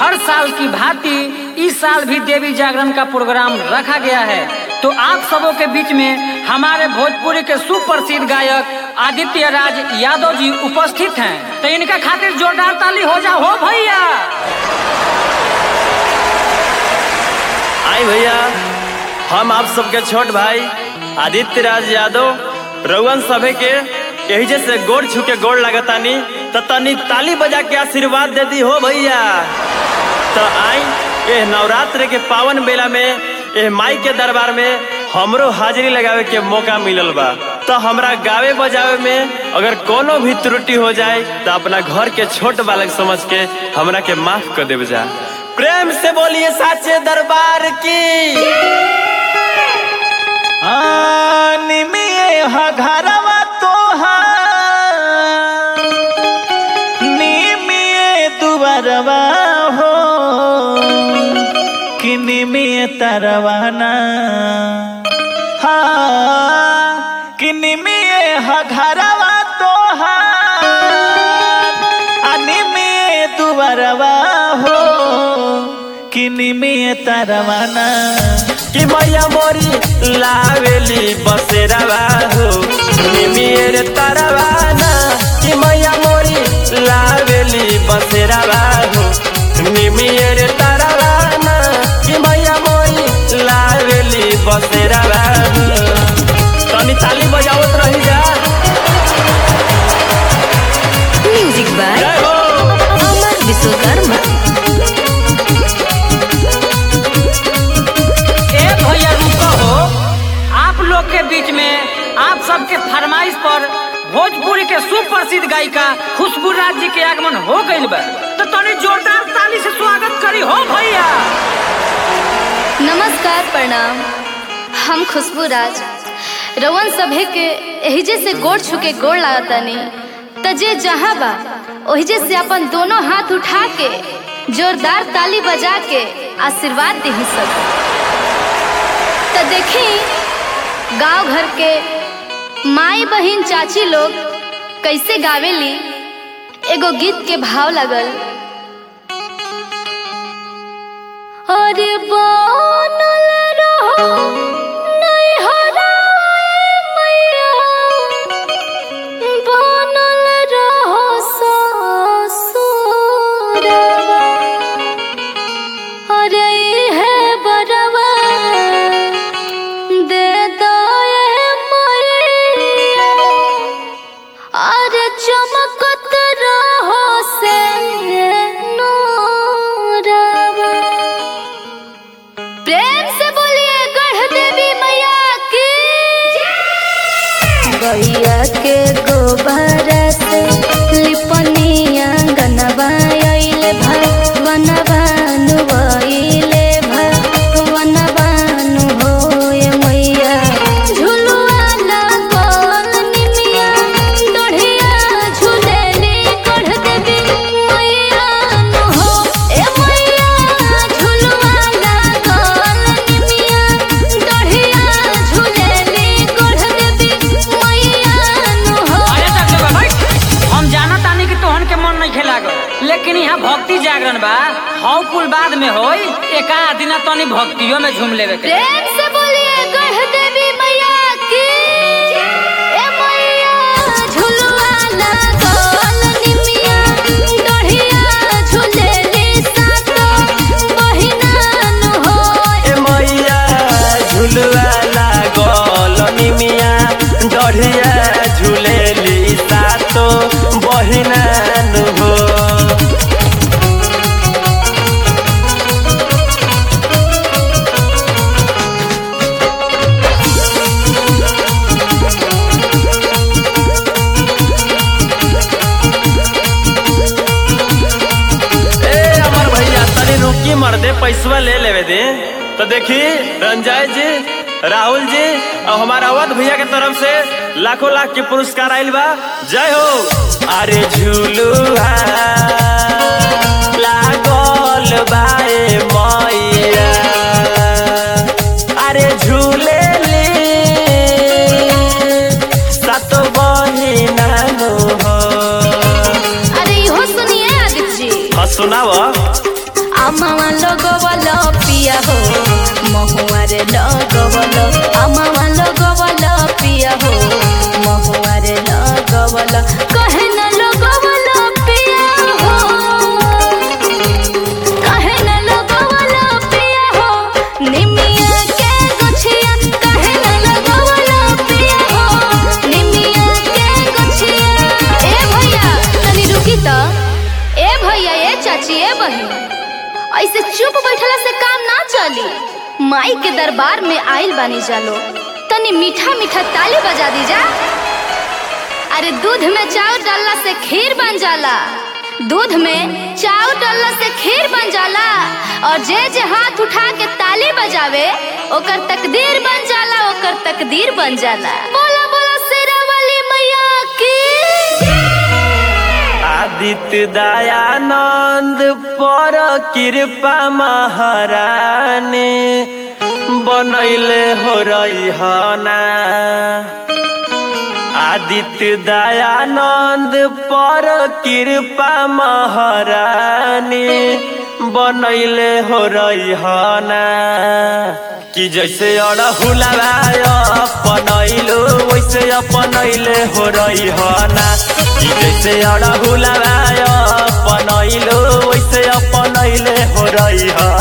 हर साल की भांति इस साल भी देवी जागरण का प्रोग्राम रखा गया है। तो आप सबों के बीच में हमारे भोजपुरी के सुप्रसिद्ध गायक आदित्य राज यादव जी उपस्थित हैं। तो इनका खातिर जोरदार ताली हो जा हो भैया। आई भैया, हम आप सबके छोट भाई आदित्य राज यादव रउअन सभे के यही जैसे गोड़ छू के गोड़ लगतानी तो तनी ताली बजा के आशीर्वाद दे दी हो भैया। तो आई ये नवरात्र के पावन बेला में ये माई के दरबार में हमरो हाजिरी लगावे के मौका मिलल बा। तो हमरा गावे बजावे में अगर कोनो भी त्रुटि हो जाए तो अपना घर के छोट बालक समझ के हमरा के माफ कर देव जा। प्रेम से बोलिए साचे दरबार की। निमिये घरवा तोहार, निमिये दुआरवा हो कि निमिये तरवाना। हाँ कि निमिये घरवा तोहार, निमिये दुआरवा हो कि निमिये तरवाना। कि मैया मोरी लावेली बसेरावा हो निमियर तरवाना। कि मैया मोरी लावेली बसेरावा हो निमियर तरवाना। कि मैया मोरी लावेली बसेरावा हो। तनी ताली बजावत रही जा। Music by Amar Vishwakarma. के बीच में आप सबके फरमाइश पर भोजपुरी के सुप्रसिद्ध गायिका खुशबू राज जी के आगमन हो गइल बा। तो तनी जोरदार ताली से स्वागत करी हो भैया। नमस्कार प्रणाम, हम खुशबू राज रउअन सभे के एहिजे से गोड़ छुके गोड़ लागतानी। तजे जहाँ बा ओहिजे से अपन दोनों हाथ उठा के जोरदार ताली बजा के आशीर्वाद दे सब। तो देखी गांव घर के माई बहिन चाची लोग कैसे गावेली। एगो गीत के भाव लगल। अरे बनल रहो नैहरा मैया, बनल रहो ससुरवा। अरे इहे बरवा चमकत रहो से नूरवा। प्रेम से बोलिए गढ़ देवी मैया की। गैया के गोबर से लिपनिया गनवा आइले भवनवा नुआइले भवनवा होए मैया। झुलुआ लागल निमिया डढ़िया झुलेली गढ़ देवी मैया हो। ए मैया झुलुआ लागल निमिया डढ़िया झुलेली गढ़ देवी मैया हो। अरे तक भाई, हम जानत तानी कि तोहन के मन नहीं खेलागल, लेकिन यहाँ भक्ति जागरण बा। हौ कुल बाद में होई, एक दिन तनी भक्तियों में झूम लेवे के। प्रेम से बोलिए गढ़ देवी मैया की। ए मैया झुलुआ लागल निमिया डढ़िया झुलेली सातो बहिनान हो। ए मैया झुलुआ लागल निमिया डढ़िया झुलेली सातो बहिनान हो। मर्दे पैसवा ले लेवे दे। तो देखी रंजय जी, राहुल जी और हमारा अवध भैया के तरफ से लाखों लाख के पुरस्कार आइल बा। जय हो। अरे झूलुआ लागल बाए मैया, अरे झूलेली सातो बहिना हो। अरे इहो सुनिए आदित्य जी। हाँ सुनाव। अमावा लगवल पिया हो महुआ रे लगवल अमावा लगवल पिया हो महुआ रे लगवल कहे न लगवल पिया हो कहे न लगवल पिया हो निमिया के गछिया कहे न लगवल पिया हो निमिया के गछिया ए भैया तनी रुकी त ए भैया ए चाची ए बहिन ऐसे चुप बैठला से काम ना चली माई के दरबार में आइल बानी जालो तनी मीठा मीठा ताली बजा दी जा अरे दूध में चावल डालला से खीर बन जाला दूध में चावल डालला से खीर बन जाला और जे जे हाथ उठा के ताली बजावे ओकर तकदीर बन जाला ओकर तकदीर बन जाला बोला बोला शेरावाली मैया की आदित्य दयानंद पर कृपा महारानी बनैले हो रही हना आदित्य दयानंद पर कृपा महारानी बनैले हो रही हना कि जैसे अड़हुलवा अपनैलो वैसे अपनैले हो रही हना कि जैसे अड़हुलवा अपनैलो वैसे अपनैले हो रही हना।